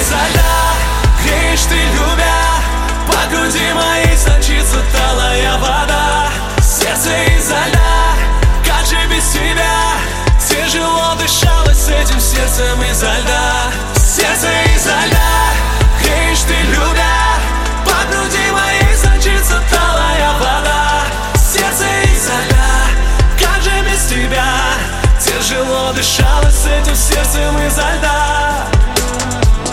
изо льда, греешь ты, любя. По груди моей сочится талая вода. Сердце изо льда, как же без тебя? Тяжело дышалось с этим сердцем изо льда. Сердце изо льда, греешь ты, любя. По груди моей сочится талая вода. Сердце изо льда, как же без тебя? Тяжело дышалось с этим сердцем изо льда.